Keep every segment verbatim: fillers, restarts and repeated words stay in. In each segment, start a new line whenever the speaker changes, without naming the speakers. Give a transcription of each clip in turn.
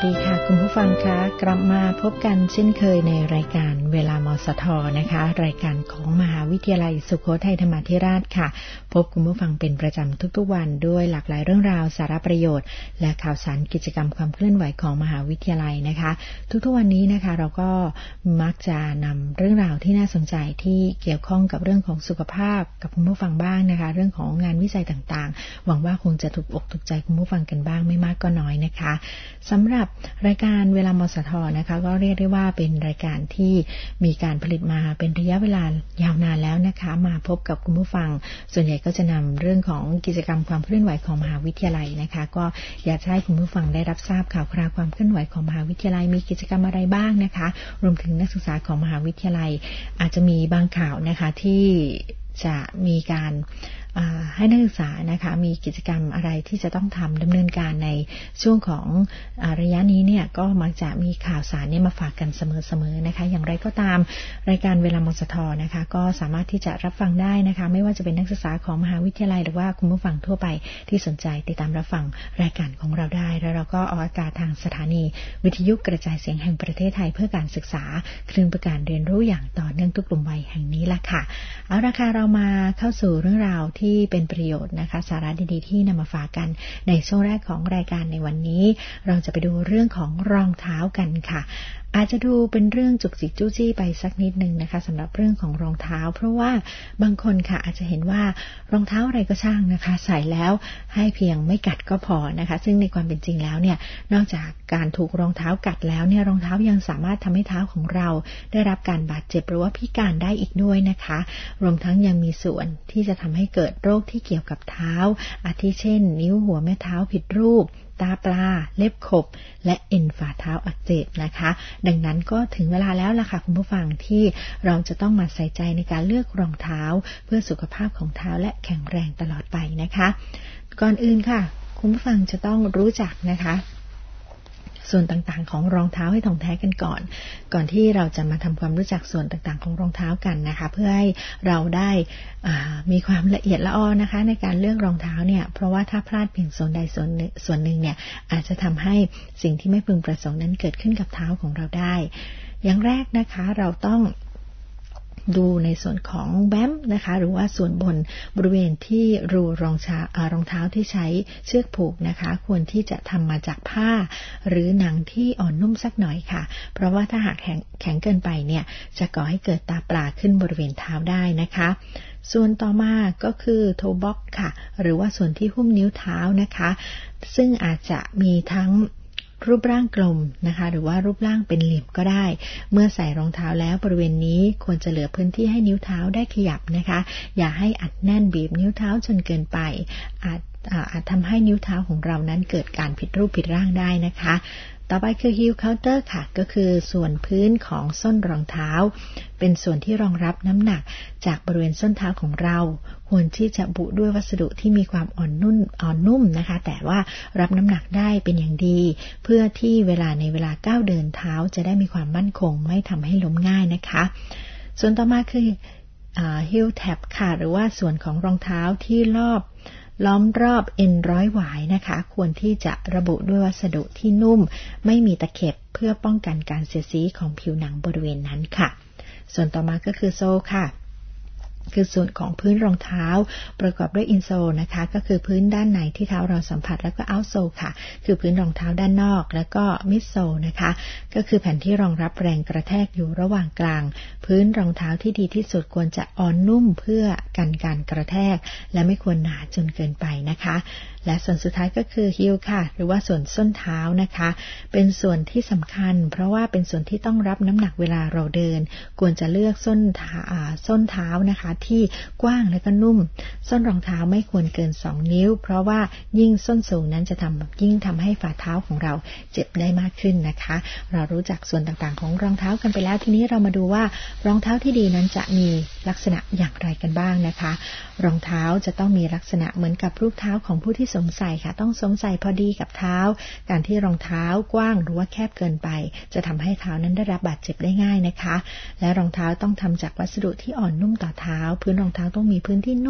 ดีค่ะคุณผู้ฟังคะกลับมาพบกันเช่นเคยในรายการเวลามสทนะคะรายการของมหาวิทยาลัยสุโขทัยธรรมาธิราชค่ะพบคุณผู้ฟังเป็นประจำทุกๆวันด้วยหลากหลายเรื่องราวสาระประโยชน์และข่าวสารกิจกรรมความเคลื่อนไหวของมหาวิทยาลัยนะคะทุกๆวันนี้นะคะเราก็มักจะนำเรื่องราวที่น่าสนใจที่เกี่ยวข้องกับเรื่องของสุขภาพกับคุณผู้ฟังบ้างนะคะเรื่องของงานวิจัยต่างๆหวังว่าคงจะถูกอกถูกใจคุณผู้ฟังกันบ้างไม่มากก็น้อยนะคะสำหรับรายการเวลามสทนะคะก็เรียกได้ว่าเป็นรายการที่มีการผลิตมาเป็นระยะเวลายาวนานแล้วนะคะมาพบกับคุณผู้ฟังส่วนใหญ่ก็จะนำเรื่องของกิจกรรมความเคลื่อนไหวของมหาวิทยาลัยนะคะก็อยากให้คุณผู้ฟังได้รับทราบข่าวคราวความเคลื่อนไหวของมหาวิทยาลัยมีกิจกรรมอะไรบ้างนะคะรวมถึงนักศึกษาของมหาวิทยาลัยอาจจะมีบางข่าวนะคะที่จะมีการให้นักศึกษานะคะมีกิจกรรมอะไรที่จะต้องทำดำเนินการในช่วงของระยะนี้เนี่ยก็มักจะมีข่าวสารเนี่ยมาฝากกันเสมอๆนะคะอย่างไรก็ตามรายการเวลามสทนะคะก็สามารถที่จะรับฟังได้นะคะไม่ว่าจะเป็นนักศึกษาของมหาวิทยาลัยหรือว่าคุณผู้ฟังทั่วไปที่สนใจติดตามรับฟังรายการของเราได้แล้วเราก็ออกอากาศทางสถานีวิทยุกระจายเสียงแห่งประเทศไทยเพื่อการศึกษาคลื่นประการเรียนรู้อย่างต่อเนื่องทุกกลุ่มวัยแห่งนี้ละค่ะเอาละค่ะเรามาเข้าสู่เรื่องราวที่เป็นประโยชน์นะคะสาระดีๆที่นำมาฝากกันในช่วงแรกของรายการในวันนี้เราจะไปดูเรื่องของรองเท้ากันค่ะอาจจะดูเป็นเรื่องจุกจิกจู้จี้ไปสักนิดนึงนะคะสำหรับเรื่องของรองเท้าเพราะว่าบางคนค่ะอาจจะเห็นว่ารองเท้าอะไรก็ช่างนะคะใส่แล้วให้เพียงไม่กัดก็พอนะคะซึ่งในความเป็นจริงแล้วเนี่ยนอกจากการถูกรองเท้ากัดแล้วเนี่ยรองเท้ายังสามารถทำให้เท้าของเราได้รับการบาดเจ็บหรือว่าพิการได้อีกด้วยนะคะรวมทั้งยังมีส่วนที่จะทำให้เกิดโรคที่เกี่ยวกับเท้าอาทิเช่นนิ้วหัวแม่เท้าผิดรูปตาปลาเล็บขบและเอ็นฝ่าเท้าอักเสบนะคะดังนั้นก็ถึงเวลาแล้วล่ะค่ะคุณผู้ฟังที่เราจะต้องมาใส่ใจในการเลือกรองเท้าเพื่อสุขภาพของเท้าและแข็งแรงตลอดไปนะคะก่อนอื่นค่ะคุณผู้ฟังจะต้องรู้จักนะคะส่วนต่างๆของรองเท้าให้ถ่องแท้กันก่อนก่อนที่เราจะมาทำความรู้จักส่วนต่างๆของรองเท้ากันนะคะเพื่อให้เราได้มีความละเอียดละออนะคะในการเลือกรองเท้าเนี่ยเพราะว่าถ้าพลาดเพียงส่วนใดส่วนหนึ่งส่วนหนึ่งเนี่ยอาจจะทำให้สิ่งที่ไม่พึงประสงค์นั้นเกิดขึ้นกับเท้าของเราได้อย่างแรกนะคะเราต้องดูในส่วนของแบ้มนะคะหรือว่าส่วนบนบริเวณที่รูรองเท้ารองเท้าที่ใช้เชือกผูกนะคะควรที่จะทำมาจากผ้าหรือหนังที่อ่อนนุ่มสักหน่อยค่ะเพราะว่าถ้าหากแข็งแข็งเกินไปเนี่ยจะก่อให้เกิดตาปลาขึ้นบริเวณเท้าได้นะคะส่วนต่อมาก็คือโทบ็อกค่ะหรือว่าส่วนที่หุ้มนิ้วเท้านะคะซึ่งอาจจะมีทั้งรูปร่างกลมนะคะหรือว่ารูปร่างเป็นเหลี่ยมก็ได้เมื่อใส่รองเท้าแล้วบริเวณนี้ควรจะเหลือพื้นที่ให้นิ้วเท้าได้ขยับนะคะอย่าให้อัดแน่นบีบนิ้วเท้าจนเกินไปอาจอาจทำให้นิ้วเท้าของเรานั้นเกิดการผิดรูปผิดร่างได้นะคะต่อไปคือ heel counter ค่ะก็คือส่วนพื้นของส้นรองเท้าเป็นส่วนที่รองรับน้ำหนักจากบริเวณส้นเท้าของเราควรที่จะบุด้วยวัสดุที่มีความอ่อนนุ่มอ่อนนุ่มนะคะแต่ว่ารับน้ำหนักได้เป็นอย่างดีเพื่อที่เวลาในเวลาก้าวเดินเท้าจะได้มีความมั่นคงไม่ทำให้ล้มง่ายนะคะส่วนต่อมาคือ heel tab ค่ะหรือว่าส่วนของรองเท้าที่รอบล้อมรอบเอ็นร้อยหวายนะคะควรที่จะระบุด้วยวัสดุที่นุ่มไม่มีตะเข็บเพื่อป้องกันการเสียดสีของผิวหนังบริเวณนั้นค่ะส่วนต่อมาก็คือโซลค่ะคือส่วนของพื้นรองเท้าประกอบด้วยอินโซลนะคะก็คือพื้นด้านในที่เท้าเราสัมผัสแล้วก็เอาท์โซลค่ะคือพื้นรองเท้าด้านนอกแล้วก็มิดโซลนะคะก็คือแผ่นที่รองรับแรงกระแทกอยู่ระหว่างกลางพื้นรองเท้าที่ดีที่สุดควรจะอ่อนนุ่มเพื่อกันการกระแทกและไม่ควรหนาจนเกินไปนะคะและส่วนสุดท้ายก็คือฮีลค่ะหรือว่าส่วนส้นเท้านะคะเป็นส่วนที่สำคัญเพราะว่าเป็นส่วนที่ต้องรับน้ำหนักเวลาเราเดินควรจะเลือกส้นเท้าส้นเท้านะคะที่กว้างและก็นุ่มส้นรองเท้าไม่ควรเกินสองนิ้วเพราะว่ายิ่งส้นสูงนั้นจะทำยิ่งทำให้ฝ่าเท้าของเราเจ็บได้มากขึ้นนะคะเรารู้จักส่วนต่างๆของรองเท้ากันไปแล้วทีนี้เรามาดูว่ารองเท้าที่ดีนั้นจะมีลักษณะอย่างไรกันบ้างนะคะรองเท้าจะต้องมีลักษณะเหมือนกับรูปเท้าของผู้ที่สวมใส่ค่ะต้องสวมใส่พอดีกับเท้าการที่รองเท้ากว้างหรือว่าแคบเกินไปจะทำให้เท้านั้นได้รับบาดเจ็บได้ง่ายนะคะและรองเท้าต้องทำจากวัสดุที่อ่อนนุ่มต่อเท้าพื้นรองเท้าต้องมีพื้นที่นุ่มสา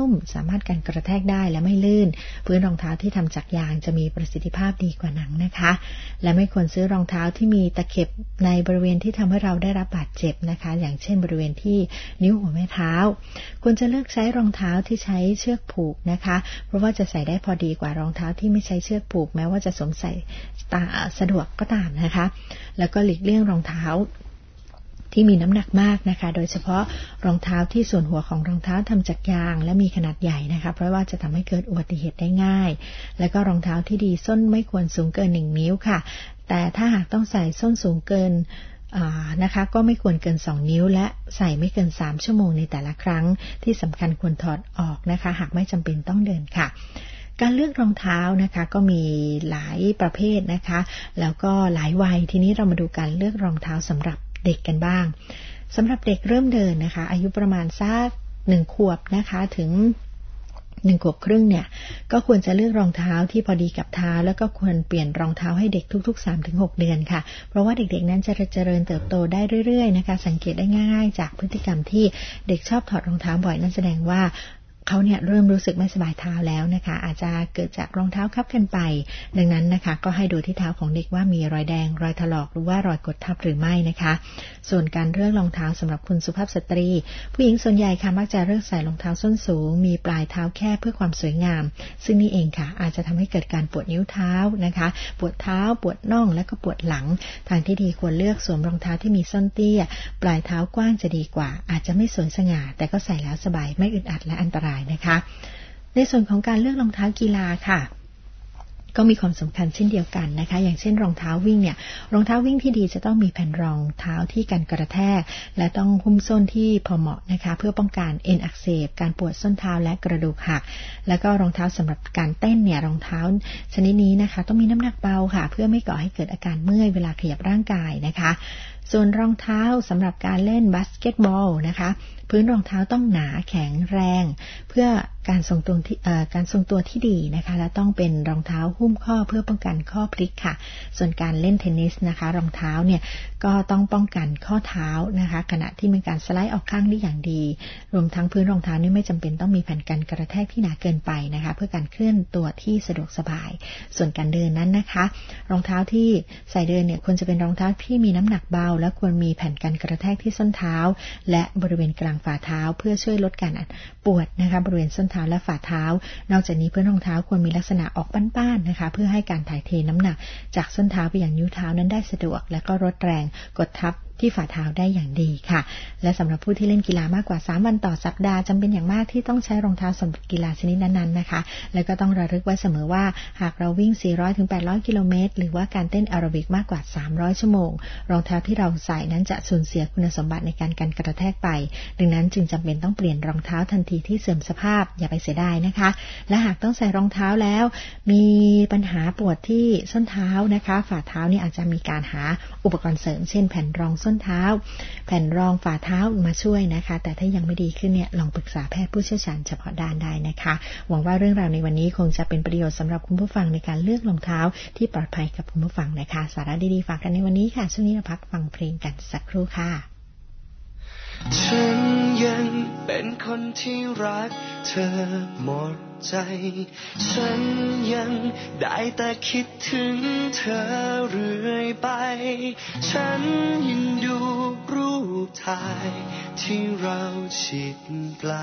ามารถกันกระแทกได้และไม่ลื่นพื้นรองเท้าที่ทำจากยางจะมีประสิทธิภาพดีกว่าหนังนะคะและไม่ควรซื้อรองเท้าที่มีตะเข็บในบริเวณที่ทำให้เราได้รับบาดเจ็บนะคะอย่างเช่นบริเวณที่นิ้วหัวแม่เท้าควรจะเลือกใช้รองเท้าที่ใช้เชือกผูกนะคะเพราะว่าจะใส่ได้พอดีกว่ารองเท้าที่ไม่ใช้เชือกผูกแม้ว่าจะสวมใส่สะดวกก็ตามนะคะแล้วก็หลีกเลี่ยงรองเท้าที่มีน้ำหนักมากนะคะโดยเฉพาะรองเท้าที่ส่วนหัวของรองเท้าทำจากยางและมีขนาดใหญ่นะคะเพราะว่าจะทำให้เกิดอุบัติเหตุได้ง่ายแล้วก็รองเท้าที่ดีส้นไม่ควรสูงเกินหนึ่งนิ้วค่ะแต่ถ้าหากต้องใส่ส้นสูงเกินนะคะก็ไม่ควรเกินสองนิ้วและใส่ไม่เกินสามชั่วโมงในแต่ละครั้งที่สำคัญควรถอดออกนะคะหากไม่จำเป็นต้องเดินค่ะการเลือกรองเท้านะคะก็มีหลายประเภทนะคะแล้วก็หลายวัยทีนี้เรามาดูการเลือกรองเท้าสำหรับเด็กกันบ้างสำหรับเด็กเริ่มเดินนะคะอายุประมาณสักหนึ่งขวบนะคะถึงหนึ่งขวบครึ่งเนี่ยก็ควรจะเลือกรองเท้าที่พอดีกับเท้าแล้วก็ควรเปลี่ยนรองเท้าให้เด็กทุกๆ สามถึงหก เดือนค่ะเพราะว่าเด็กๆนั้นจะเจริญเติบโตได้เรื่อยๆนะคะสังเกตได้ง่ายๆจากพฤติกรรมที่เด็กชอบถอดรองเท้าบ่อยนั่นแสดงว่าเขาเนี่ยเริ่มรู้สึกไม่สบายเท้าแล้วนะคะอาจจะเกิดจากรองเท้าคับกันไปดังนั้นนะคะก็ให้ดูที่เท้าของเด็กว่ามีรอยแดงรอยถลอกหรือว่ารอยกดทับหรือไม่นะคะส่วนการเลือกรองเท้าสำหรับคุณสุภาพสตรีผู้หญิงส่วนใหญ่ค่ะมักจะเลือกใส่รองเท้าส้นสูงมีปลายเท้าแคบเพื่อความสวยงามซึ่งนี่เองค่ะอาจจะทำให้เกิดการปวดนิ้วเท้านะคะปวดเท้าปวดน่องและก็ปวดหลังทางที่ดีควรเลือกสวมรองเท้าที่มีส้นเตี้ยปลายเท้ากว้างจะดีกว่าอาจจะไม่สวยสง่าแต่ก็ใส่แล้วสบายไม่อึดอัดและอันตรายนะคะในส่วนของการเลือกรองเท้ากีฬาค่ะก็มีความสำคัญเช่นเดียวกันนะคะอย่างเช่นรองเท้าวิ่งเนี่ยรองเท้าวิ่งที่ดีจะต้องมีแผ่นรองเท้าที่กันกระแทกและต้องหุ้มส้นที่พอเหมาะนะคะเพื่อป้องกันเอ็นอักเสบการปวดส้นเท้าและกระดูกหักแล้วก็รองเท้าสำหรับการเต้นเนี่ยรองเท้าชนิดนี้นะคะต้องมีน้ำหนักเบาค่ะเพื่อไม่ก่อให้เกิดอาการเมื่อยเวลาขยับร่างกายนะคะส่วนรองเท้าสำหรับการเล่นบาสเกตบอลนะคะพื้นรองเท้าต้องหนาแข็งแรงเพื่อการทรงตัวที่เอ่อการทรงตัวที่ดีนะคะและต้องเป็นรองเท้าหุ้มข้อเพื่อป้องกันข้อพลิกค่ะส่วนการเล่นเทนนิสนะคะรองเท้าเนี่ยก็ต้องป้องกันข้อเท้านะคะขณะที่มีการสไลด์ออกข้างได้อย่างดีรวมทั้งพื้นรองเท้านี่ไม่จำเป็นต้องมีแผ่นกันกระแทกที่หนาเกินไปนะคะเพื่อการเคลื่อนตัวที่สะดวกสบายส่วนการเดินนั้นนะคะรองเท้าที่ใส่เดินเนี่ยควรจะเป็นรองเท้าที่มีน้ำหนักเบาและควรมีแผ่นกันกระแทกที่ส้นเท้าและบริเวณกลางฝ่าเท้าเพื่อช่วยลดการปวดนะคะบริเวณส้นเท้าและฝ่าเท้านอกจากนี้พื้นรองเท้าควรมีลักษณะออกป้านๆนะคะเพื่อให้การถ่ายเทน้ำหนักจากส้นเท้าไปยังนิ้วเท้านั้นได้สะดวกและก็ลดแรงกดทับที่ฝ่าเท้าได้อย่างดีค่ะและสำหรับผู้ที่เล่นกีฬามากกว่าสามวันต่อสัปดาห์จำเป็นอย่างมากที่ต้องใช้รองเท้าสำหรับกีฬาชนิดนั้นๆนะคะแล้วก็ต้องระลึกไว้เสมอว่าหากเราวิ่ง สี่ร้อยถึงแปดร้อย กิโลเมตรหรือว่าการเต้นแอโรบิกมากกว่าสามร้อยชั่วโมงรองเท้าที่เราใส่นั้นจะสูญเสียคุณสมบัติในการกันกระแทกไปดังนั้นจึงจำเป็นต้องเปลี่ยนรองเท้าทันทีที่เสื่อมสภาพอย่าไปเสียดายนะคะและหากต้องใส่รองเท้าแล้วมีปัญหาปวดที่ส้นเท้านะคะฝ่าเท้านี่อาจจะมีการหาอุปกรณ์เสริมเช่นแผ่นรองส้นเท้าแผ่นรองฝ่าเท้ามาช่วยนะคะแต่ถ้ายังไม่ดีขึ้นเนี่ยลองปรึกษาแพทย์ผู้เชี่ยวชาญเฉพาะด้านได้นะคะหวังว่าเรื่องราวในวันนี้คงจะเป็นประโยชน์สำหรับคุณผู้ฟังในการเลือกรองเท้าที่ปลอดภัยกับคุณผู้ฟังนะคะสาระดีๆฝากกันในวันนี้ค่ะช่วงนี้เราพักฟังเพลงกันสักครู่ค่ะ
ฉันยังเป็นคนที่รักเธอหมดใจฉันยังได้แต่คิดถึงเธอเรื่อยไปฉันยังดูรูปถ่ายที่เราชิดไกล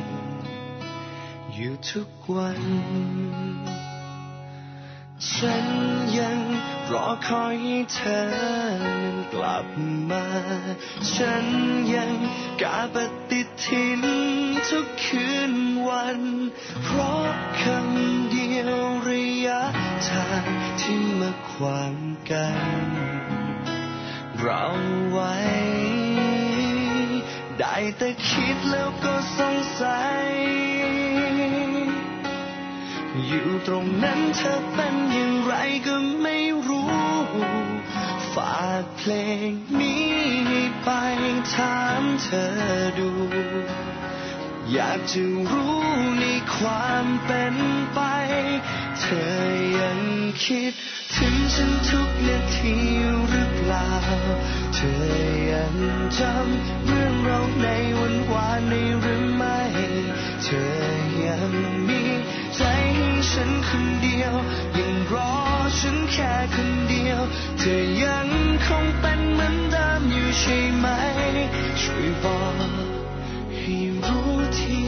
อยู่ทุกวันฉันยังรอคอยให้เธอนั้นกลับมาฉันยังกาปฏิทินทุกคืนวันเพราะคำเดียวระยะทางที่มาขวางกันเราไว้ได้แต่คิดแล้วก็สงสัยอยู่ตรงนั้นเธอเป็นอย่างไรก็ไม่รู้ฝากเพลงนี้ไปถามเธอดูอยากจะรู้ในคความเป็นไปเธอยังคิดถึงฉันทุกนาทีหรือเปล่าเธอยังจำเรื่องเราในวันวานในหรือไม่เธอยังมีใจให้ฉันคนเดียวยังรอฉันแค่คนเดียวเธอยังคงเป็นเหมือนเดิมอยู่ใช่ไหมช่วยบอกให้รู้ที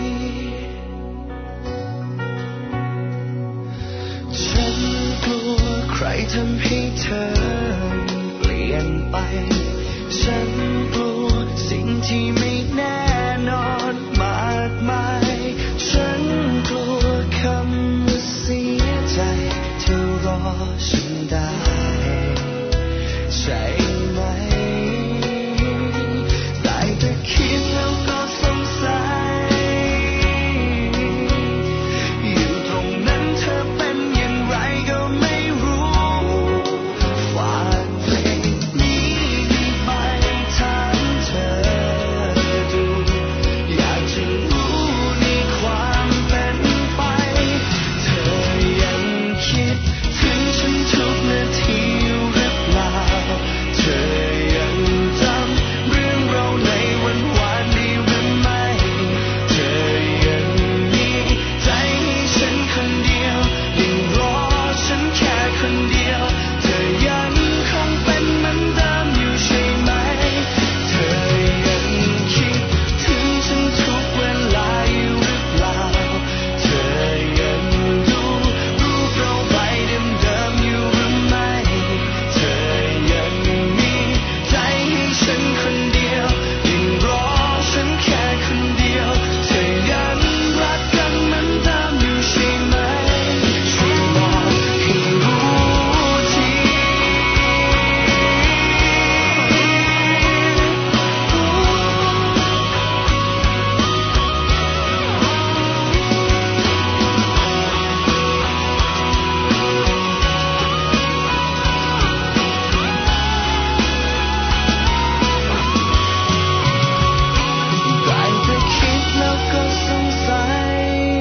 ฉันกลัวใครทำให้เธอเปลี่ยนไปฉันกลัวสิ่งที่ไม่แน่นอนมากมายฉันกลัวคำว่าเสียใจเธอรอฉันได้ใช่ไหมได้แต่คิดแล้วก็สงสัยอยู่ตรงนั้นเธอเป็นอย่างไรก็ไม่รู้ฝากเพลงนี้ไปถามเธอดูอยากจะรู้ในความเป็นไปเธอยังคิดถึงฉันทุกนาทีหรือเปล่าเธอยังจำเรื่องเราในวันวานได้หรือไม่เธอยังมีใจให้ฉันคนเดียวยังรอฉันแค่คนเดียวเธอยังคงเป็นเหมือนเดิมอยู่ใช่ไหมเธอยังคิดถึงฉันทุกเวลาอยู่หรือเปล่าเธอยังดูรูปเราใบเดิมๆอยู่หรือไม่เธอยังมีใจให้ฉันคนเดียวยังรอฉันแค่คนเดียวเธอยังรักกันเหมือนเดิมอยู่ใช่ไหมช่วยบอกให้รู้ทีได้แต่คิดแล้วก็สงสัย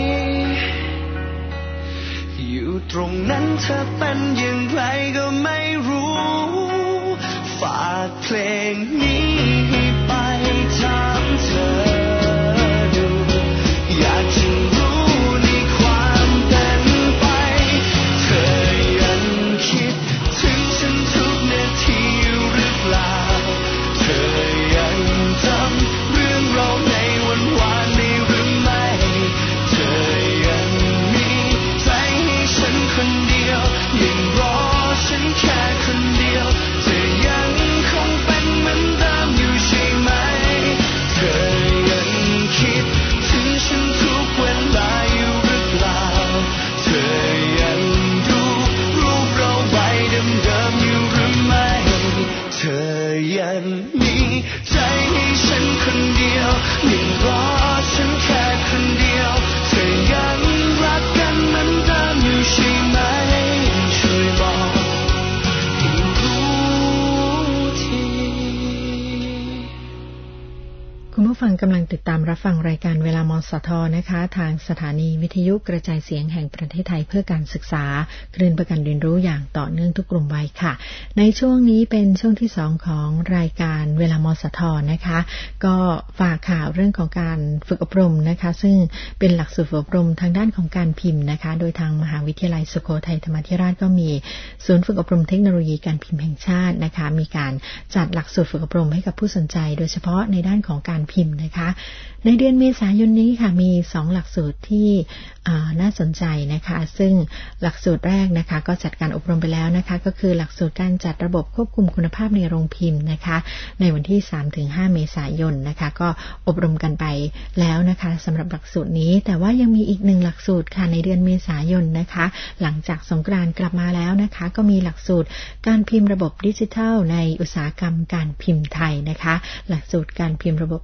อยู่ตรงนั้นเธอเป็นอย่างไรก็ไม่รู้ฝากเพลงนี้ไปถามเธอดูอยากจะรู้ในความเป็นไปเธอยังคิดถึงฉันทุกนาทีหรือเปล่าเธอยังจำเรื่องเราในวันวานได้หรือไม่เธอยังมีใจให้ฉันคนเดียวยังรอฉันแค่คนเดียวเธอยังคงเป็นเหมือนเดิมอยู่ใช่ไหมเธอยังคิดถึงฉันทุกเวลาอยู่หรือเปล่าเธอยังดูรูปเราใบเดิมๆอยู่หรือไม่เธอยังมีใจให้ฉันคนเดียวยังรอฉันแค่คนเดียวเธอยังรักกันเหมือนเดิมอยู่ใช่ไหมช่วยบอกให้รู้ที
คุณผู้ฟังกำลังติดตามรับฟังรายการเวลามสทนะคะทางสถานีวิทยุกระจายเสียงแห่งประเทศไทยเพื่อการศึกษาคลื่นประกันเรียนรู้อย่างต่อเนื่องทุกกลุ่มวัยค่ะในช่วงนี้เป็นช่วงที่สองของรายการเวลามสทนะคะก็ฝากข่าวเรื่องของการฝึกอบรมนะคะซึ่งเป็นหลักสูตรฝึกอบรมทางด้านของการพิมพ์นะคะโดยทางมหาวิทยาลัยสุโขทัยธรรมาธิราชก็มีศูนย์ฝึกอบรมเทคโนโลยีการพิมพ์แห่งชาตินะคะมีการจัดหลักสูตรฝึกอบรมให้กับผู้สนใจโดยเฉพาะในด้านของการพิมพ์นะคะในเดือนเมษายนนี้ค่ะมีสองหลักสูตรที่น่าสนใจนะคะซึ่งหลักสูตรแรกนะคะก็จัดการอบรมไปแล้วนะคะก็คือหลักสูตรการจัดระบบควบคุมคุณภาพในโรงพิมพ์นะคะในวันที่ สามถึงห้า เมษายนนะคะก็อบรมกันไปแล้วนะคะสำหรับหลักสูตรนี้แต่ว่ายังมีอีกหนึ่งหลักสูตรค่ะในเดือนเมษายนนะคะหลังจากสงกรานต์กลับมาแล้วนะคะก็มีหลักสูตรการพิมพ์ระบบดิจิทัลในอุตสาหกรรมการพิมพ์ไทยนะคะหลักสูตรการพิมพ์ระบบดิจิทัล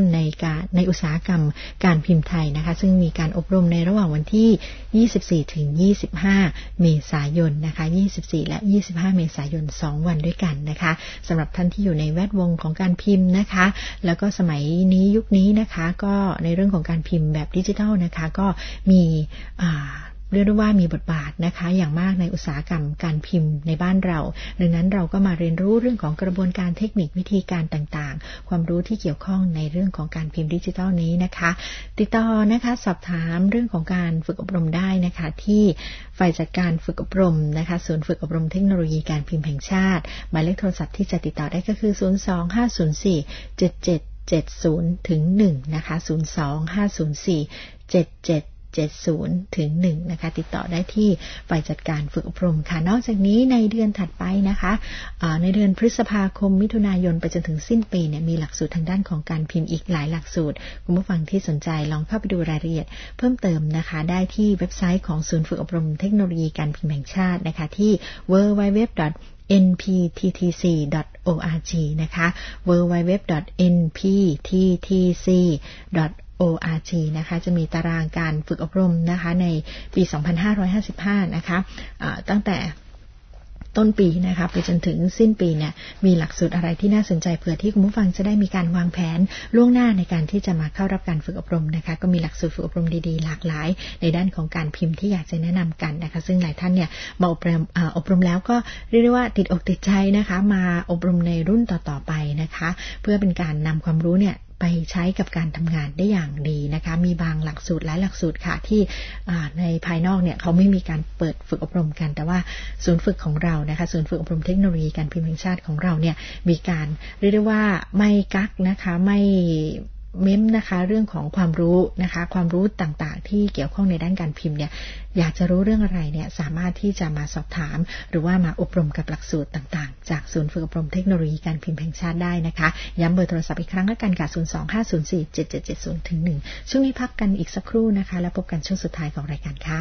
ในการในอุตสาหกรรมการพิมพ์ไทยนะคะซึ่งมีการอบรมในระหว่างวันที่ยี่สิบสี่ถึงยี่สิบห้าเมษายนนะคะยี่สิบสี่และยี่สิบห้าเมษายนสองวันด้วยกันนะคะสำหรับท่านที่อยู่ในแวดวงของการพิมพ์นะคะแล้วก็สมัยนี้ยุคนี้นะคะก็ในเรื่องของการพิมพ์แบบดิจิทัลนะคะก็มีอ่าเรียกได้ว่ามีบทบาทนะคะอย่างมากในอุตสาหกรรมการพิมพ์ในบ้านเราดังนั้นเราก็มาเรียนรู้เรื่องของกระบวนการเทคนิควิธีการต่างๆความรู้ที่เกี่ยวข้องในเรื่องของการพิมพ์ดิจิทัลนี้นะคะติดต่อนะคะสอบถามเรื่องของการฝึกอบรมได้นะคะที่ฝ่ายจัดการฝึกอบรมนะคะศูนย์ฝึกอบรมเทคโนโลยีการพิมพ์แห่งชาติหมายเลขโทรศัพท์ที่จะติดต่อได้ก็คือศูนย์ สอง ห้า ศูนย์ สี่ เจ็ด เจ็ด เจ็ด ศูนย์ ถึง หนึ่งนะคะศูนย์ สอง ห้า ศูนย์ สี่ เจ็ด เจ็ด เจ็ด ศูนย์ ถึง หนึ่งนะคะติดต่อได้ที่ฝ่ายจัดการฝึกอบรมค่ะนอกจากนี้ในเดือนถัดไปนะคะในเดือนพฤษภาคมมิถุนายนไปจนถึงสิ้นปีเนี่ยมีหลักสูตรทางด้านของการพิมพ์อีกหลายหลักสูตรคุณผู้ฟังที่สนใจลองเข้าไปดูรายละเอียดเพิ่มเติมนะคะได้ที่เว็บไซต์ของศูนย์ฝึกอบรมเทคโนโลยีการพิมพ์แห่งชาตินะคะที่ ดับเบิลยู ดับเบิลยู ดับเบิลยู ดอท เอ็น พี ที ที ซี ดอท โอ อาร์ จี นะคะ ดับเบิลยู ดับเบิลยู ดับเบิลยู ดอท เอ็น พี ที ที ซี ดอท โอ อาร์ จี นะคะจะมีตารางการฝึกอบรมนะคะในปีสองพันห้าร้อยห้าสิบห้านะคะะตั้งแต่ต้นปีนะคะไปจนถึงสิ้นปีเนี่ยมีหลักสูตรอะไรที่น่าสนใจเผื่อที่คุณผู้ฟังจะได้มีการวางแผนล่วงหน้าในการที่จะมาเข้ารับการฝึกอบรมนะคะก็มีหลักสูตรฝึกอบรมดีๆหลากหลายในด้านของการพิมพ์ที่อยากจะแนะนำกันนะคะซึ่งหลายท่านเนี่ยมาอบรมอบรมแล้วก็เรียกได้ว่าติดอกติดใจนะคะมาอบรมในรุ่นต่อๆไปนะคะเพื่อเป็นการนำความรู้เนี่ยไปใช้กับการทำงานได้อย่างดีนะคะมีบางหลักสูตรหลายหลักสูตรค่ะที่ในภายนอกเนี่ยเขาไม่มีการเปิดฝึกอบรมกันแต่ว่าศูนย์ฝึกของเรานะคะศูนย์ฝึกอบรมเทคโนโลยีการพิมพ์แห่งชาติของเราเนี่ยมีการเรียกได้ว่าไม่กักนะคะไม่เม้มนะคะเรื่องของความรู้นะคะความรู้ต่างๆที่เกี่ยวข้องในด้านการพิมพ์เนี่ยอยากจะรู้เรื่องอะไรเนี่ยสามารถที่จะมาสอบถามหรือว่ามาอบรมกับหลักสูตรต่างๆจากศูนย์ฝึกอบรมเทคโนโลยีการพิมพ์แห่งชาติได้นะคะย้ำเบอร์โทรศัพท์อีกครั้งละกันค่ะศูนย์ สอง ห้า ศูนย์ สี่ เจ็ด เจ็ด เจ็ด ศูนย์ ถึง หนึ่งช่วงนี้พักกันอีกสักครู่นะคะแล้วพบกันช่วงสุดท้ายของรายการค่ะ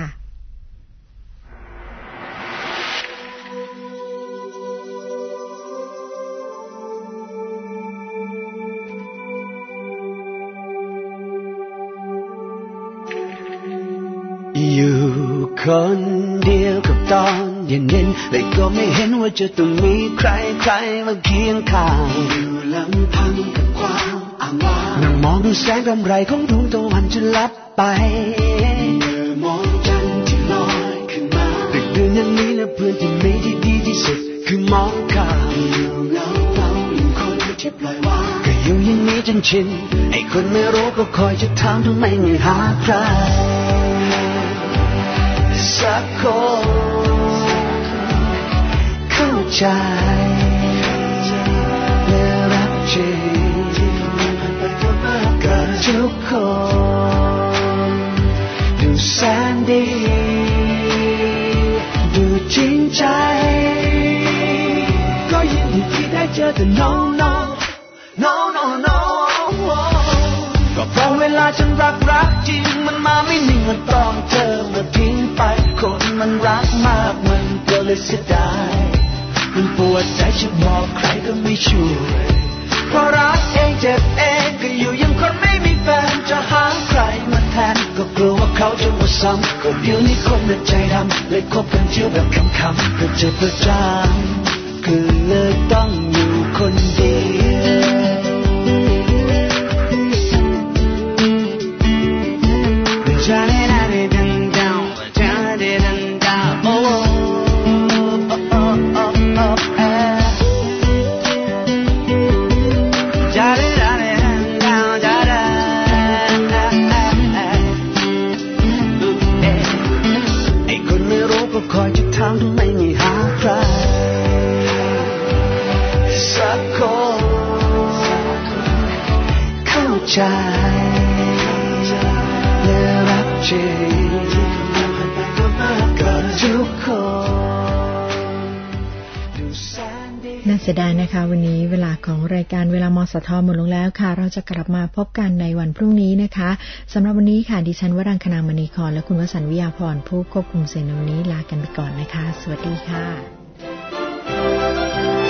อยู่คนเดียวกับตอนเย็นๆแต่ก็ไม่เห็นว่าจะต้องมีใครใครมาเคียงข้างอยู่ลำพังกับความอ้างว้างนั่งมองดูแสงรำไรของดวงตะวันจะลับไปเมื่อมองจันทร์ที่ลอยขึ้นมาดึกดื่นอย่างนี้และเพื่อนที่มีที่ดีที่สุดคือมองข้ามอยู่เงาเงาอยู่คนที่ปล่อยวางก็อยู่อย่างนี้จนชินไอ้คนไม่รู้ก็คอยจะถามทำไมไม่หาใครสักคนเข้าใจและรักจริงกับทุกคนดูแสนดีดูจริงใจก็ยินดีที่ได้เจอแต่ no no no no no ก็เพราะเวลาฉันรักรักจริงมันมาไม่นิ่งมันต้องเจอมาทิ้งไปคนมันรักมากมันก็เลยเสียดายมันปวดใจจะบอกใครก็ไม่ช่วยเพราะรักเองเจ็บเองก็อยู่ยังคนไม่มีแฟนจะหาใครมาแทนก็กลัวว่าเขาจะมาซ้ำก็เดี๋ยวนี้คนมันใจดำเลยคบกันเที่ยวแบบคำๆก็เจ็บประจำก็เลยต้องอยู่คนเดียวคอยจะถามทำไมไม่หาใครสักคนเข้าใจและรักจริงกับทุกคนน่าเสียดายนะคะวันนี้เวลาของรายการเวลามสทหมดลงแล้วค่ะเราจะกลับมาพบกันในวันพรุ่งนี้นะคะสำหรับวันนี้ค่ะดิฉันวรังคณามณีครและคุณวสันต์วิยาพรผู้ควบคุมเสียงในวันนี้ลากันไปก่อนนะคะสวัสดีค่ะ